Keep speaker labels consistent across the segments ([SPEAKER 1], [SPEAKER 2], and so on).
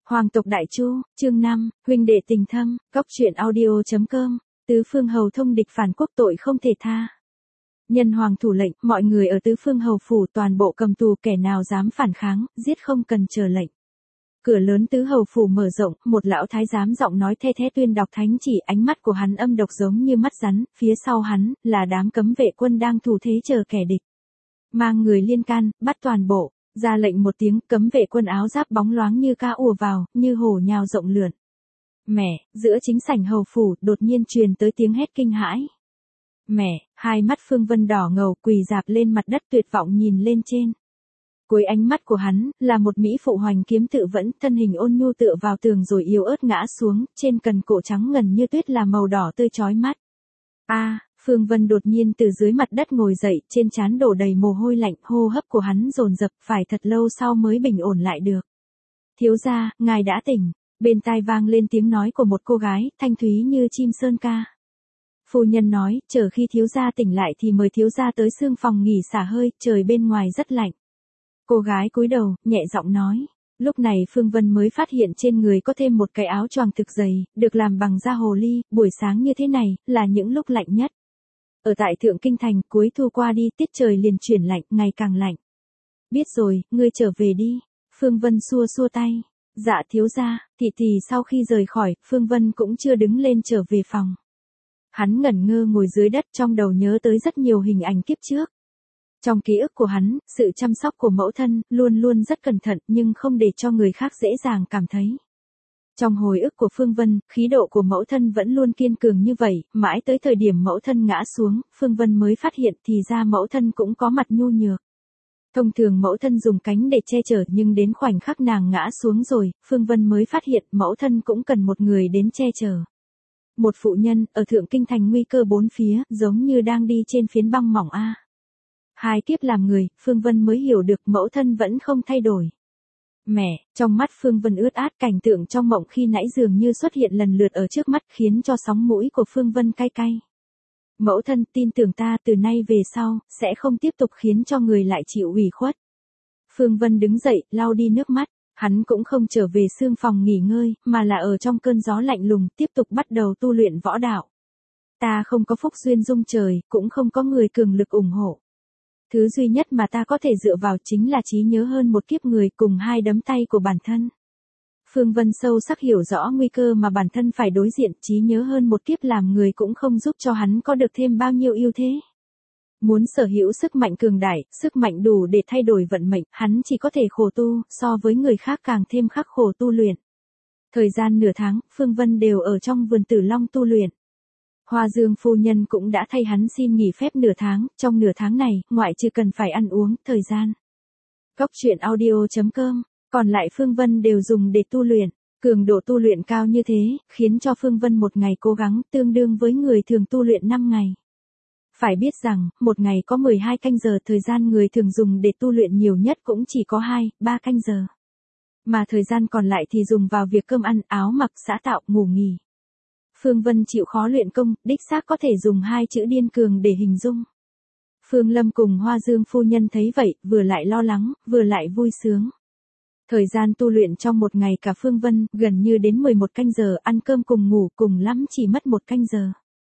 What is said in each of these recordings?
[SPEAKER 1] Hoàng tộc Đại Chu, chương 5, huynh đệ tình thâm, góc truyện audio.com, tứ phương hầu thông địch phản quốc tội không thể tha. Nhân hoàng thủ lệnh, mọi người ở tứ phương hầu phủ toàn bộ cầm tù, kẻ nào dám phản kháng, giết không cần chờ lệnh. Cửa lớn tứ hầu phủ mở rộng, một lão thái giám giọng nói the thé tuyên đọc thánh chỉ, ánh mắt của hắn âm độc giống như mắt rắn, phía sau hắn là đám cấm vệ quân đang thủ thế chờ kẻ địch. Mang người liên can, bắt toàn bộ. Ra lệnh một tiếng, cấm vệ quân áo giáp bóng loáng như ca ùa vào, như hổ nhào rộng lượn. Mẹ, giữa chính sảnh hầu phủ, đột nhiên truyền tới tiếng hét kinh hãi. Mẹ, hai mắt Phương Vân đỏ ngầu, quỳ rạp lên mặt đất tuyệt vọng nhìn lên trên. Cuối ánh mắt của hắn, là một mỹ phụ hoành kiếm tự vẫn, thân hình ôn nhu tựa vào tường rồi yếu ớt ngã xuống, trên cần cổ trắng ngần như tuyết là màu đỏ tươi chói mắt. Phương Vân đột nhiên từ dưới mặt đất ngồi dậy, trên trán đổ đầy mồ hôi lạnh, hô hấp của hắn dồn dập, phải thật lâu sau mới bình ổn lại được. Thiếu gia, ngài đã tỉnh. Bên tai vang lên tiếng nói của một cô gái, thanh thúy như chim sơn ca. Phu nhân nói, chờ khi thiếu gia tỉnh lại thì mời thiếu gia tới sương phòng nghỉ xả hơi, trời bên ngoài rất lạnh. Cô gái cúi đầu, nhẹ giọng nói. Lúc này Phương Vân mới phát hiện trên người có thêm một cái áo choàng thực dày, được làm bằng da hồ ly, buổi sáng như thế này, là những lúc lạnh nhất. Ở tại Thượng Kinh Thành, cuối thu qua đi, tiết trời liền chuyển lạnh, ngày càng lạnh. Biết rồi, ngươi trở về đi. Phương Vân xua xua tay. Dạ thiếu gia. Thị sau khi rời khỏi, Phương Vân cũng chưa đứng lên trở về phòng. Hắn ngẩn ngơ ngồi dưới đất, trong đầu nhớ tới rất nhiều hình ảnh kiếp trước. Trong ký ức của hắn, sự chăm sóc của mẫu thân, luôn luôn rất cẩn thận nhưng không để cho người khác dễ dàng cảm thấy. Trong hồi ức của Phương Vân, khí độ của mẫu thân vẫn luôn kiên cường như vậy, mãi tới thời điểm mẫu thân ngã xuống, Phương Vân mới phát hiện thì ra mẫu thân cũng có mặt nhu nhược. Thông thường mẫu thân dùng cánh để che chở nhưng đến khoảnh khắc nàng ngã xuống rồi, Phương Vân mới phát hiện mẫu thân cũng cần một người đến che chở. Một phụ nhân, ở Thượng Kinh Thành nguy cơ bốn phía, giống như đang đi trên phiến băng mỏng a. Hai kiếp làm người, Phương Vân mới hiểu được mẫu thân vẫn không thay đổi. Mẹ, trong mắt Phương Vân ướt át, cảnh tượng trong mộng khi nãy dường như xuất hiện lần lượt ở trước mắt khiến cho sóng mũi của Phương Vân cay cay. Mẫu thân, tin tưởng ta, từ nay về sau, sẽ không tiếp tục khiến cho người lại chịu ủy khuất. Phương Vân đứng dậy, lau đi nước mắt, hắn cũng không trở về sương phòng nghỉ ngơi, mà là ở trong cơn gió lạnh lùng, tiếp tục bắt đầu tu luyện võ đạo. Ta không có phúc duyên dung trời, cũng không có người cường lực ủng hộ. Thứ duy nhất mà ta có thể dựa vào chính là trí nhớ hơn một kiếp người cùng hai đấm tay của bản thân. Phương Vân sâu sắc hiểu rõ nguy cơ mà bản thân phải đối diện, trí nhớ hơn một kiếp làm người cũng không giúp cho hắn có được thêm bao nhiêu ưu thế. Muốn sở hữu sức mạnh cường đại, sức mạnh đủ để thay đổi vận mệnh, hắn chỉ có thể khổ tu, so với người khác càng thêm khắc khổ tu luyện. Thời gian nửa tháng, Phương Vân đều ở trong vườn Tử Long tu luyện. Hoa Dương phu nhân cũng đã thay hắn xin nghỉ phép nửa tháng, trong nửa tháng này, ngoại trừ cần phải ăn uống, thời gian. Góc truyện audio.com, còn lại Phương Vân đều dùng để tu luyện. Cường độ tu luyện cao như thế, khiến cho Phương Vân một ngày cố gắng tương đương với người thường tu luyện 5 ngày. Phải biết rằng, một ngày có 12 canh giờ, thời gian người thường dùng để tu luyện nhiều nhất cũng chỉ có 2-3 canh giờ. Mà thời gian còn lại thì dùng vào việc cơm ăn, áo mặc, xã tạo, ngủ nghỉ. Phương Vân chịu khó luyện công, đích xác có thể dùng hai chữ điên cường để hình dung. Phương Lâm cùng Hoa Dương phu nhân thấy vậy, vừa lại lo lắng, vừa lại vui sướng. Thời gian tu luyện trong một ngày cả Phương Vân, gần như đến 11 canh giờ, ăn cơm cùng ngủ cùng lắm chỉ mất 1 canh giờ.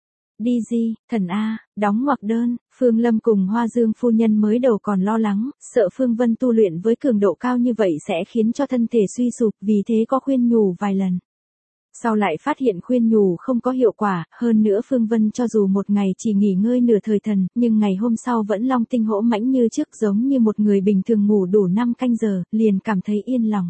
[SPEAKER 1] Đi gì, thần A, đóng ngoặc đơn, Phương Lâm cùng Hoa Dương phu nhân mới đầu còn lo lắng, sợ Phương Vân tu luyện với cường độ cao như vậy sẽ khiến cho thân thể suy sụp, vì thế có khuyên nhủ vài lần. Sau lại phát hiện khuyên nhủ không có hiệu quả, hơn nữa Phương Vân cho dù một ngày chỉ nghỉ ngơi nửa thời thần, nhưng ngày hôm sau vẫn long tinh hổ mãnh như trước, giống như một người bình thường ngủ đủ 5 canh giờ, liền cảm thấy yên lòng.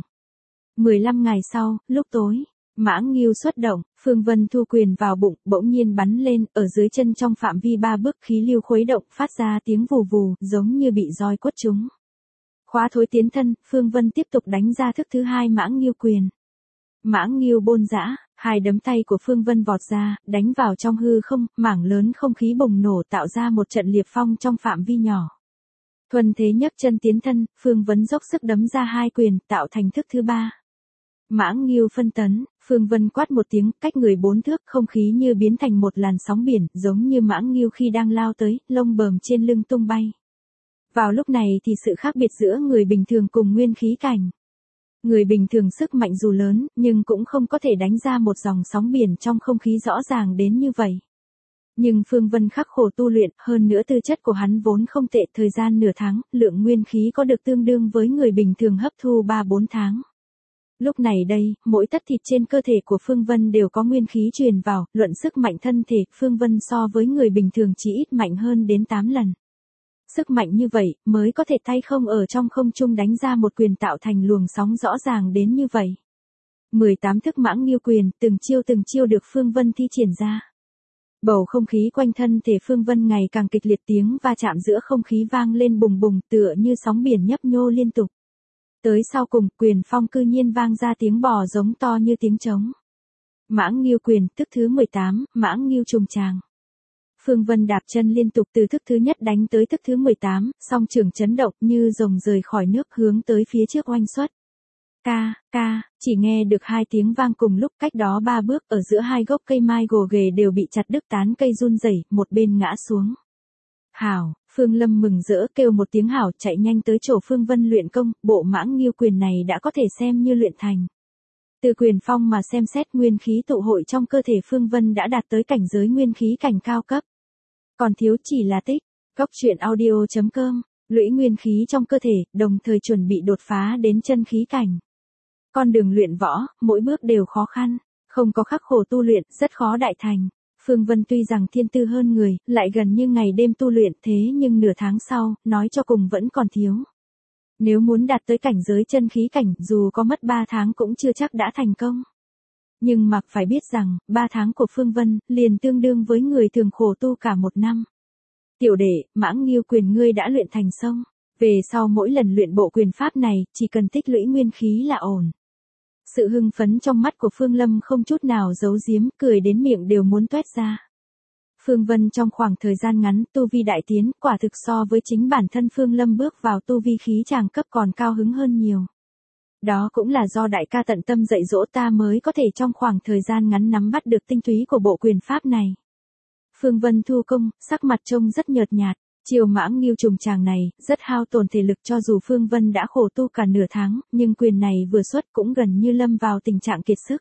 [SPEAKER 1] 15 ngày sau, lúc tối, Mãng Ngưu xuất động, Phương Vân thu quyền vào bụng, bỗng nhiên bắn lên, ở dưới chân trong phạm vi 3 bước khí lưu khuấy động, phát ra tiếng vù vù, giống như bị roi quất trúng. Khóa thối tiến thân, Phương Vân tiếp tục đánh ra thức thứ hai Mãng Ngưu quyền. Mãng Ngưu bôn dã, hai đấm tay của Phương Vân vọt ra, đánh vào trong hư không, mảng lớn không khí bùng nổ tạo ra một trận liệt phong trong phạm vi nhỏ. Thuần thế nhấc chân tiến thân, Phương Vân dốc sức đấm ra hai quyền, tạo thành thức thứ ba. Mãng Ngưu phân tấn, Phương Vân quát một tiếng, cách người 4 thước, không khí như biến thành một làn sóng biển, giống như Mãng Ngưu khi đang lao tới, lông bờm trên lưng tung bay. Vào lúc này thì sự khác biệt giữa người bình thường cùng nguyên khí cảnh. Người bình thường sức mạnh dù lớn, nhưng cũng không có thể đánh ra một dòng sóng biển trong không khí rõ ràng đến như vậy. Nhưng Phương Vân khắc khổ tu luyện, hơn nữa tư chất của hắn vốn không tệ, thời gian nửa tháng, lượng nguyên khí có được tương đương với người bình thường hấp thu 3-4 tháng. Lúc này đây, mỗi tấc thịt trên cơ thể của Phương Vân đều có nguyên khí truyền vào, luận sức mạnh thân thể, Phương Vân so với người bình thường chỉ ít mạnh hơn đến 8 lần. Sức mạnh như vậy, mới có thể tay không ở trong không trung đánh ra một quyền tạo thành luồng sóng rõ ràng đến như vậy. 18 thức Mãng Nghiêu quyền, từng chiêu được Phương Vân thi triển ra. Bầu không khí quanh thân thể Phương Vân ngày càng kịch liệt, tiếng va chạm giữa không khí vang lên bùng bùng tựa như sóng biển nhấp nhô liên tục. Tới sau cùng, quyền phong cư nhiên vang ra tiếng bò giống to như tiếng trống. Mãng Nghiêu quyền, thức thứ 18, Mãng Nghiêu trùng tràng. Phương Vân đạp chân liên tục từ thức thứ nhất đánh tới thức thứ 18, song trường chấn động như rồng rời khỏi nước hướng tới phía trước oanh xuất. Chỉ nghe được 2 tiếng vang cùng lúc, cách đó 3 bước, ở giữa 2 gốc cây mai gồ ghề đều bị chặt đứt, tán cây run rẩy, một bên ngã xuống. Hảo, Phương Lâm mừng rỡ kêu một tiếng hảo, chạy nhanh tới chỗ Phương Vân luyện công, bộ Mãng Nghiêu quyền này đã có thể xem như luyện thành. Từ quyền phong mà xem xét, nguyên khí tụ hội trong cơ thể Phương Vân đã đạt tới cảnh giới nguyên khí cảnh cao cấp. Còn thiếu chỉ là tích. Góc truyện audio.com, lũy nguyên khí trong cơ thể, đồng thời chuẩn bị đột phá đến chân khí cảnh. Con đường luyện võ, mỗi bước đều khó khăn, không có khắc khổ tu luyện, rất khó đại thành. Phương Vân tuy rằng thiên tư hơn người, lại gần như ngày đêm tu luyện, thế nhưng nửa tháng sau, nói cho cùng vẫn còn thiếu. Nếu muốn đạt tới cảnh giới chân khí cảnh, dù có mất 3 tháng cũng chưa chắc đã thành công. Nhưng mà phải biết rằng, 3 tháng của Phương Vân, liền tương đương với người thường khổ tu cả 1 năm. Tiểu đệ, Mãng Nghiêu quyền ngươi đã luyện thành xong. Về sau mỗi lần luyện bộ quyền pháp này, chỉ cần tích lũy nguyên khí là ổn. Sự hưng phấn trong mắt của Phương Lâm không chút nào giấu giếm, cười đến miệng đều muốn toét ra. Phương Vân trong khoảng thời gian ngắn, tu vi đại tiến, quả thực so với chính bản thân Phương Lâm bước vào tu vi khí tràng cấp còn cao hứng hơn nhiều. Đó cũng là do đại ca tận tâm dạy dỗ ta mới có thể trong khoảng thời gian ngắn nắm bắt được tinh túy của bộ quyền pháp này. Phương Vân thu công, sắc mặt trông rất nhợt nhạt, chiều Mãng Nghiêu trùng tràng này, rất hao tổn thể lực, cho dù Phương Vân đã khổ tu cả nửa tháng, nhưng quyền này vừa xuất cũng gần như lâm vào tình trạng kiệt sức.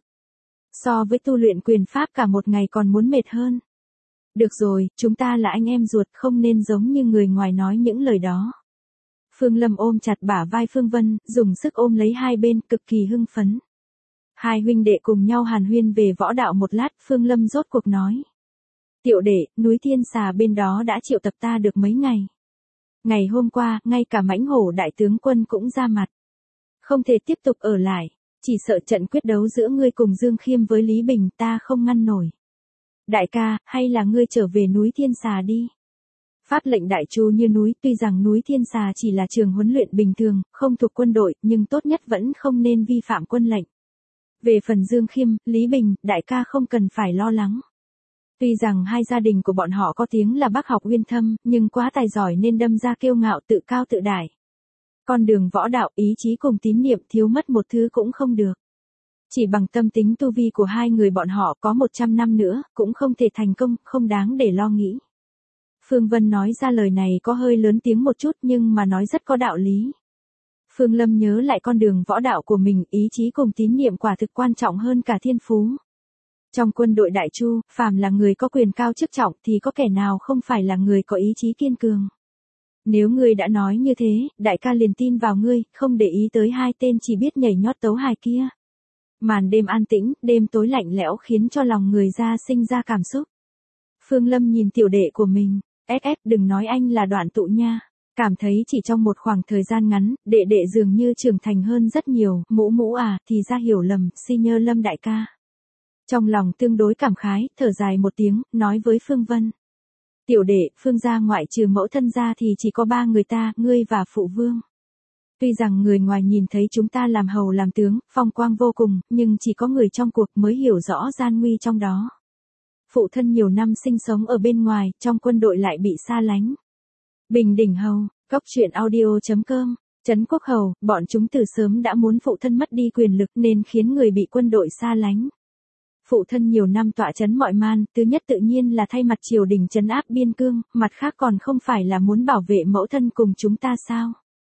[SPEAKER 1] So với tu luyện quyền pháp cả một ngày còn muốn mệt hơn. Được rồi, chúng ta là anh em ruột, không nên giống như người ngoài nói những lời đó. Phương Lâm ôm chặt bả vai Phương Vân, dùng sức ôm lấy hai bên, cực kỳ hưng phấn. Hai huynh đệ cùng nhau hàn huyên về võ đạo một lát, Phương Lâm rốt cuộc nói. Tiểu đệ, núi Thiên Xà bên đó đã triệu tập ta được mấy ngày. Ngày hôm qua, ngay cả Mãnh Hổ đại tướng quân cũng ra mặt. Không thể tiếp tục ở lại, chỉ sợ trận quyết đấu giữa ngươi cùng Dương Khiêm với Lý Bình ta không ngăn nổi. Đại ca, hay là ngươi trở về núi Thiên Xà đi. Pháp lệnh đại chu như núi, tuy rằng núi Thiên Xà chỉ là trường huấn luyện bình thường, không thuộc quân đội, nhưng tốt nhất vẫn không nên vi phạm quân lệnh. Về phần Dương Khiêm, Lý Bình, đại ca không cần phải lo lắng. Tuy rằng hai gia đình của bọn họ có tiếng là bác học uyên thâm, nhưng quá tài giỏi nên đâm ra kiêu ngạo tự cao tự đại. Con đường võ đạo, ý chí cùng tín niệm thiếu mất một thứ cũng không được. Chỉ bằng tâm tính tu vi của hai người bọn họ có 100 năm nữa, cũng không thể thành công, không đáng để lo nghĩ. Phương Vân nói ra lời này có hơi lớn tiếng một chút nhưng mà nói rất có đạo lý. Phương Lâm nhớ lại con đường võ đạo của mình, ý chí cùng tín niệm quả thực quan trọng hơn cả thiên phú. Trong quân đội Đại Chu, phàm là người có quyền cao chức trọng thì có kẻ nào không phải là người có ý chí kiên cường. Nếu ngươi đã nói như thế, đại ca liền tin vào ngươi, không để ý tới hai tên chỉ biết nhảy nhót tấu hài kia. Màn đêm an tĩnh, đêm tối lạnh lẽo khiến cho lòng người ra sinh ra cảm xúc. Phương Lâm nhìn tiểu đệ của mình, đừng nói anh là Đoạn Tụ nha. Cảm thấy chỉ trong một khoảng thời gian ngắn, đệ đệ dường như trưởng thành hơn rất nhiều, mũ à, thì ra hiểu lầm, si nhơ Lâm đại ca. Trong lòng tương đối cảm khái, thở dài một tiếng, nói với Phương Vân. Tiểu đệ, Phương gia ngoại trừ mẫu thân gia thì chỉ có 3 người ta, ngươi và phụ vương. Tuy rằng người ngoài nhìn thấy chúng ta làm hầu làm tướng, phong quang vô cùng, nhưng chỉ có người trong cuộc mới hiểu rõ gian nguy trong đó. Phụ thân nhiều năm sinh sống ở bên ngoài, trong quân đội lại bị xa lánh. Bình Đỉnh Hầu, Góc truyện audio.com, Trấn Quốc Hầu, bọn chúng từ sớm đã muốn phụ thân mất đi quyền lực nên khiến người bị quân đội xa lánh. Phụ thân nhiều năm tọa trấn mọi man, thứ nhất tự nhiên là thay mặt triều đình trấn áp biên cương, mặt khác còn không phải là muốn bảo vệ mẫu thân cùng chúng ta sao?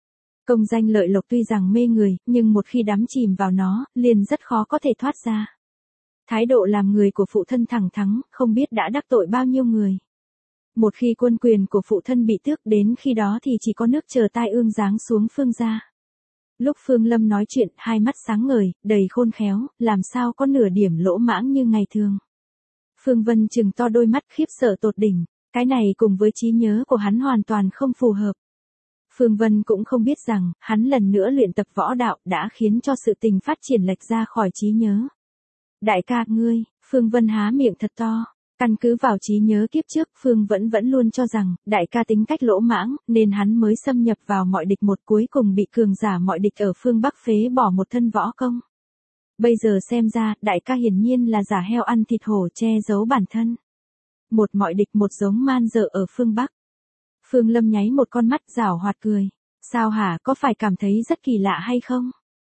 [SPEAKER 1] Công danh lợi lộc tuy rằng mê người, nhưng một khi đắm chìm vào nó, liền rất khó có thể thoát ra. Thái độ làm người của phụ thân thẳng thắn, không biết đã đắc tội bao nhiêu người. Một khi quân quyền của phụ thân bị tước, đến khi đó thì chỉ có nước chờ tai ương giáng xuống Phương gia. Lúc Phương Lâm nói chuyện, hai mắt sáng ngời, đầy khôn khéo, làm sao có nửa điểm lỗ mãng như ngày thường. Phương Vân trừng to đôi mắt khiếp sợ tột đỉnh, cái này cùng với trí nhớ của hắn hoàn toàn không phù hợp. Phương Vân cũng không biết rằng, hắn lần nữa luyện tập võ đạo đã khiến cho sự tình phát triển lệch ra khỏi trí nhớ. Đại ca ngươi, Phương Vân há miệng thật to. Căn cứ vào trí nhớ kiếp trước, Phương vẫn luôn cho rằng, đại ca tính cách lỗ mãng, nên hắn mới xâm nhập vào mọi địch một, cuối cùng bị cường giả mọi địch ở phương Bắc phế bỏ một thân võ công. Bây giờ xem ra, đại ca hiển nhiên là giả heo ăn thịt hổ che giấu bản thân. Một mọi địch một giống man dợ ở phương Bắc. Phương Lâm nháy một con mắt giảo hoạt cười. Sao hả, có phải cảm thấy rất kỳ lạ hay không?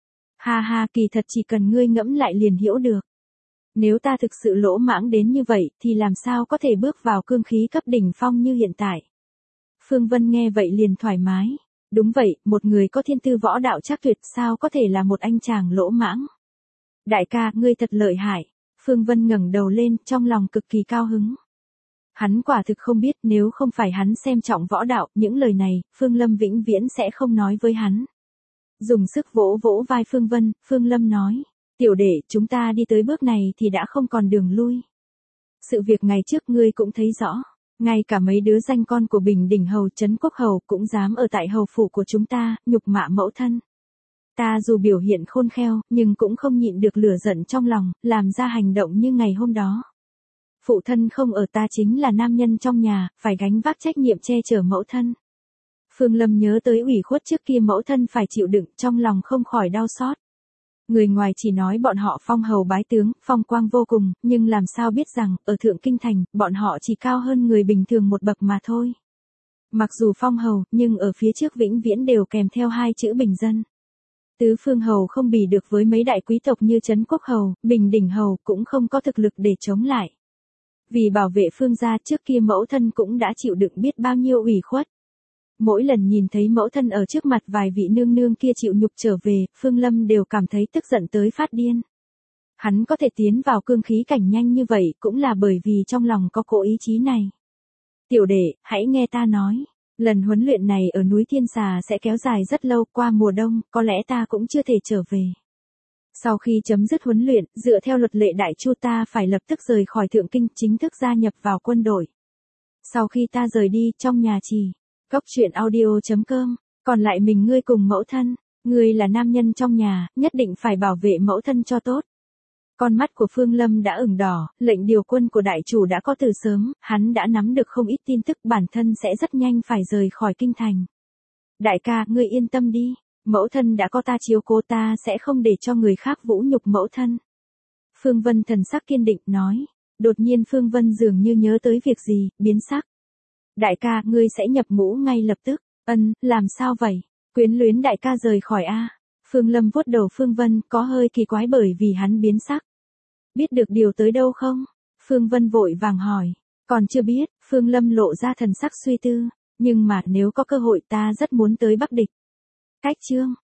[SPEAKER 1] Ha ha, kỳ thật chỉ cần ngươi ngẫm lại liền hiểu được. Nếu ta thực sự lỗ mãng đến như vậy, thì làm sao có thể bước vào cương khí cấp đỉnh phong như hiện tại? Phương Vân nghe vậy liền thoải mái. Đúng vậy, một người có thiên tư võ đạo chắc tuyệt sao có thể là một anh chàng lỗ mãng? Đại ca, ngươi thật lợi hại. Phương Vân ngẩng đầu lên, trong lòng cực kỳ cao hứng. Hắn quả thực không biết, nếu không phải hắn xem trọng võ đạo, những lời này, Phương Lâm vĩnh viễn sẽ không nói với hắn. Dùng sức vỗ vỗ vai Phương Vân, Phương Lâm nói. Tiểu đệ, chúng ta đi tới bước này thì đã không còn đường lui. Sự việc ngày trước ngươi cũng thấy rõ. Ngay cả mấy đứa danh con của Bình Đỉnh Hầu Trấn Quốc Hầu cũng dám ở tại hầu phủ của chúng ta, nhục mạ mẫu thân. Ta dù biểu hiện khôn khéo, nhưng cũng không nhịn được lửa giận trong lòng, làm ra hành động như ngày hôm đó. Phụ thân không ở, ta chính là nam nhân trong nhà, phải gánh vác trách nhiệm che chở mẫu thân. Phương Lâm nhớ tới ủy khuất trước kia mẫu thân phải chịu đựng, trong lòng không khỏi đau xót. Người ngoài chỉ nói bọn họ phong hầu bái tướng, phong quang vô cùng, nhưng làm sao biết rằng, ở Thượng Kinh Thành, bọn họ chỉ cao hơn người bình thường một bậc mà thôi. Mặc dù phong hầu, nhưng ở phía trước vĩnh viễn đều kèm theo hai chữ bình dân. Tứ phương hầu không bì được với mấy đại quý tộc như Trấn Quốc Hầu, Bình Đỉnh Hầu cũng không có thực lực để chống lại. Vì bảo vệ Phương gia trước kia mẫu thân cũng đã chịu đựng biết bao nhiêu ủy khuất. Mỗi lần nhìn thấy mẫu thân ở trước mặt vài vị nương nương kia chịu nhục trở về, Phương Lâm đều cảm thấy tức giận tới phát điên. Hắn có thể tiến vào cương khí cảnh nhanh như vậy cũng là bởi vì trong lòng có cỗ ý chí này. Tiểu đệ, hãy nghe ta nói. Lần huấn luyện này ở núi Thiên Xà sẽ kéo dài rất lâu, qua mùa đông, có lẽ ta cũng chưa thể trở về. Sau khi chấm dứt huấn luyện, dựa theo luật lệ Đại Chu ta phải lập tức rời khỏi Thượng Kinh, chính thức gia nhập vào quân đội. Sau khi ta rời đi, trong nhà chỉ Cốc Truyện Audio.com, còn lại mình ngươi cùng mẫu thân, ngươi là nam nhân trong nhà, nhất định phải bảo vệ mẫu thân cho tốt. Con mắt của Phương Lâm đã ửng đỏ, lệnh điều quân của đại chủ đã có từ sớm, hắn đã nắm được không ít tin tức, bản thân sẽ rất nhanh phải rời khỏi kinh thành. Đại ca, ngươi yên tâm đi, mẫu thân đã có ta chiếu cố, ta sẽ không để cho người khác vũ nhục mẫu thân. Phương Vân thần sắc kiên định nói. Đột nhiên Phương Vân dường như nhớ tới việc gì, biến sắc. Đại ca, ngươi sẽ nhập ngũ ngay lập tức. Làm sao vậy? Quyến luyến đại ca rời khỏi a. Phương Lâm vuốt đầu Phương Vân, có hơi kỳ quái bởi vì hắn biến sắc. Biết được điều tới đâu không? Phương Vân vội vàng hỏi. Còn chưa biết, Phương Lâm lộ ra thần sắc suy tư. Nhưng mà nếu có cơ hội ta rất muốn tới Bắc Địch. Cách chương.